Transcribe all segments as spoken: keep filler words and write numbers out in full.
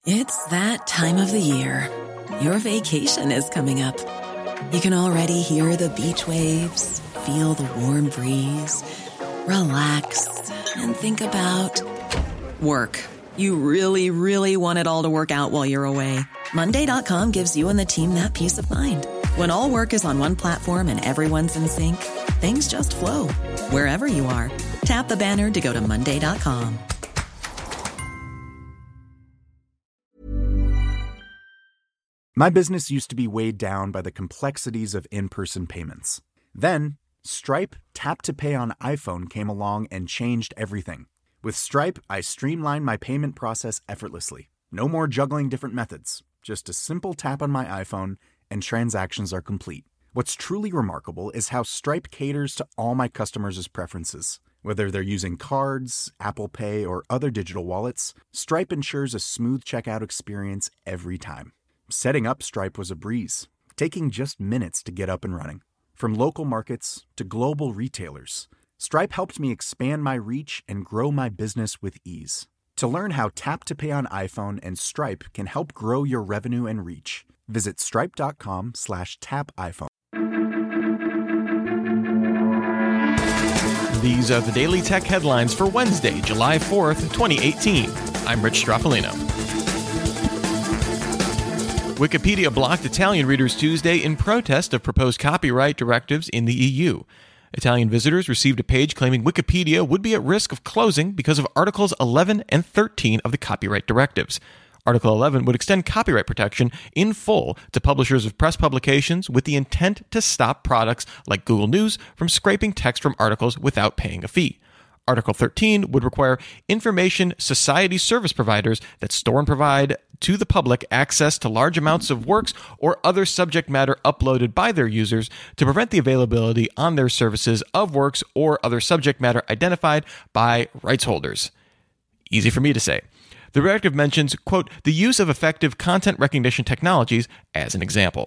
It's that time of the year. Your vacation is coming up. You can already hear the beach waves, feel the warm breeze, relax, and think about work. You really, really want it all to work out while you're away. Monday dot com gives you and the team that peace of mind. When all work is on one platform and everyone's in sync, things just flow. Wherever you are, tap the banner to go to Monday dot com. My business used to be weighed down by the complexities of in-person payments. Then, Stripe Tap to Pay on iPhone came along and changed everything. With Stripe, I streamlined my payment process effortlessly. No more juggling different methods. Just a simple tap on my iPhone and transactions are complete. What's truly remarkable is how Stripe caters to all my customers' preferences. Whether they're using cards, Apple Pay, or other digital wallets, Stripe ensures a smooth checkout experience every time. Setting up Stripe was a breeze, taking just minutes to get up and running. From local markets to global retailers, Stripe helped me expand my reach and grow my business with ease. To learn how Tap to Pay on iPhone and Stripe can help grow your revenue and reach, visit stripe.com slash tap iPhone. These are the Daily Tech headlines for Wednesday, July fourth, twenty eighteen. I'm Rich Stroffolino. Wikipedia blocked Italian readers Tuesday in protest of proposed copyright directives in the E U. Italian visitors received a page claiming Wikipedia would be at risk of closing because of Articles eleven and thirteen of the copyright directives. Article eleven would extend copyright protection in full to publishers of press publications with the intent to stop products like Google News from scraping text from articles without paying a fee. Article thirteen would require information society service providers that store and provide to the public access to large amounts of works or other subject matter uploaded by their users to prevent the availability on their services of works or other subject matter identified by rights holders. Easy for me to say. The directive mentions, quote, the use of effective content recognition technologies as an example.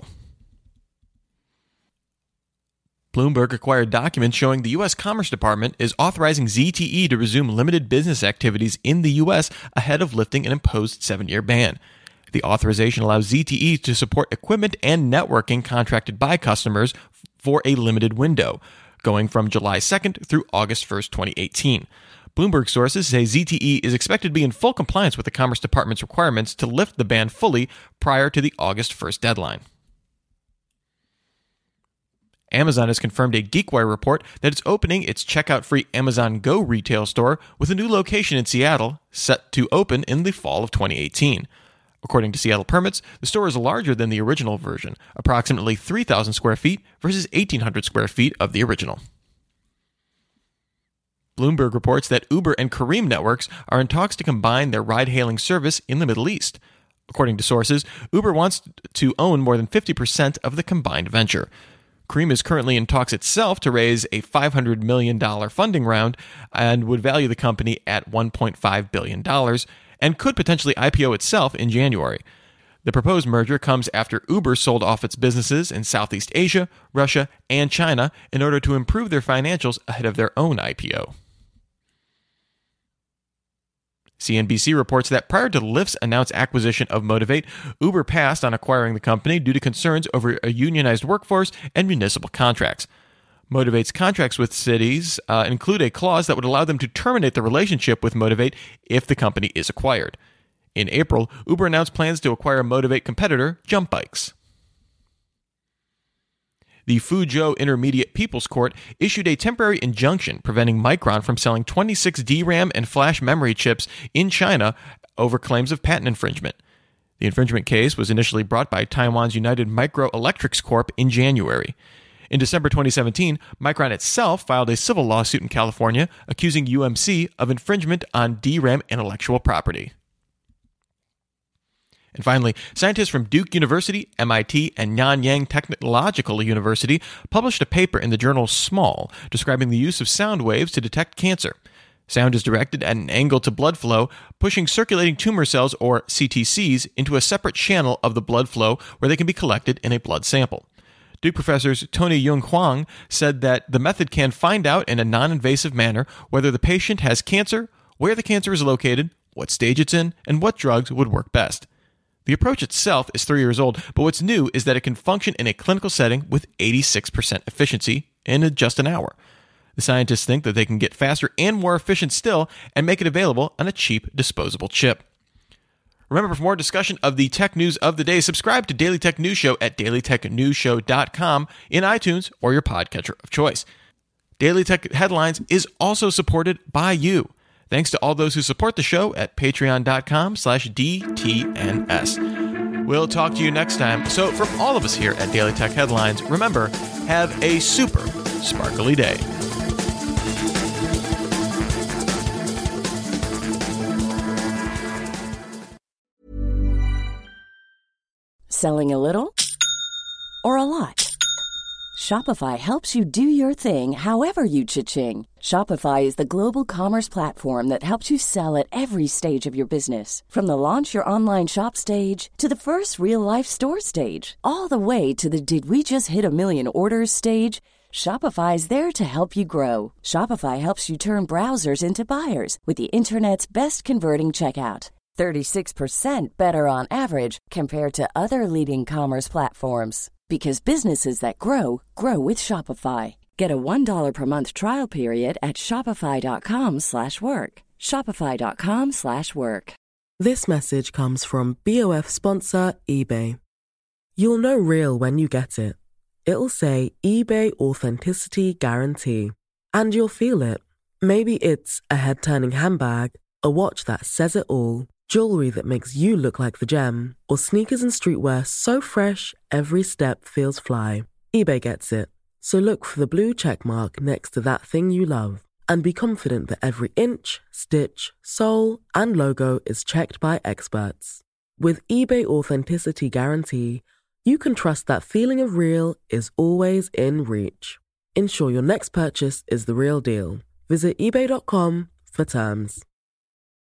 Bloomberg acquired documents showing the U S Commerce Department is authorizing Z T E to resume limited business activities in the U S ahead of lifting an imposed seven-year ban. The authorization allows Z T E to support equipment and networking contracted by customers for a limited window, going from July second through August first, twenty eighteen. Bloomberg sources say Z T E is expected to be in full compliance with the Commerce Department's requirements to lift the ban fully prior to the August first deadline. Amazon has confirmed a GeekWire report that it's opening its checkout-free Amazon Go retail store with a new location in Seattle set to open in the fall of twenty eighteen. According to Seattle permits, the store is larger than the original version, approximately three thousand square feet versus eighteen hundred square feet of the original. Bloomberg reports that Uber and Careem networks are in talks to combine their ride-hailing service in the Middle East. According to sources, Uber wants to own more than fifty percent of the combined venture. Careem is currently in talks itself to raise a five hundred million dollars funding round and would value the company at one point five billion dollars and could potentially I P O itself in January. The proposed merger comes after Uber sold off its businesses in Southeast Asia, Russia, and China in order to improve their financials ahead of their own I P O. C N B C reports that prior to Lyft's announced acquisition of Motivate, Uber passed on acquiring the company due to concerns over a unionized workforce and municipal contracts. Motivate's contracts with cities uh, include a clause that would allow them to terminate the relationship with Motivate if the company is acquired. In April, Uber announced plans to acquire Motivate competitor Jump Bikes. The Fuzhou Intermediate People's Court issued a temporary injunction preventing Micron from selling twenty-six D RAM and flash memory chips in China over claims of patent infringement. The infringement case was initially brought by Taiwan's United Microelectrics Corp in January. In December twenty seventeen, Micron itself filed a civil lawsuit in California accusing U M C of infringement on D RAM intellectual property. And finally, scientists from Duke University, M I T, and Nanyang Technological University published a paper in the journal Small describing the use of sound waves to detect cancer. Sound is directed at an angle to blood flow, pushing circulating tumor cells, or C T Cs, into a separate channel of the blood flow where they can be collected in a blood sample. Duke professors Tony Yung Huang said that the method can find out in a non-invasive manner whether the patient has cancer, where the cancer is located, what stage it's in, and what drugs would work best. The approach itself is three years old, but what's new is that it can function in a clinical setting with eighty-six percent efficiency in just an hour. The scientists think that they can get faster and more efficient still and make it available on a cheap, disposable chip. Remember, for more discussion of the tech news of the day, subscribe to Daily Tech News Show at daily tech news show dot com in iTunes or your podcatcher of choice. Daily Tech Headlines is also supported by you. Thanks to all those who support the show at patreon.com slash DTNS. We'll talk to you next time. So from all of us here at Daily Tech Headlines, remember, have a super sparkly day. Selling a little or a lot? Shopify helps you do your thing however you cha-ching. Shopify is the global commerce platform that helps you sell at every stage of your business. From the launch your online shop stage to the first real-life store stage, all the way to the did we just hit a million orders stage. Shopify is there to help you grow. Shopify helps you turn browsers into buyers with the internet's best converting checkout. thirty-six percent better on average compared to other leading commerce platforms. Because businesses that grow, grow with Shopify. Get a one dollar per month trial period at shopify.com slash work. Shopify.com slash work. This message comes from B O F sponsor eBay. You'll know real when you get it. It'll say eBay Authenticity Guarantee. And you'll feel it. Maybe it's a head-turning handbag, a watch that says it all, jewelry that makes you look like the gem, or sneakers and streetwear so fresh, every step feels fly. eBay gets it. So look for the blue check mark next to that thing you love, and be confident that every inch, stitch, sole, and logo is checked by experts. With eBay Authenticity Guarantee, you can trust that feeling of real is always in reach. Ensure your next purchase is the real deal. Visit ebay dot com for terms.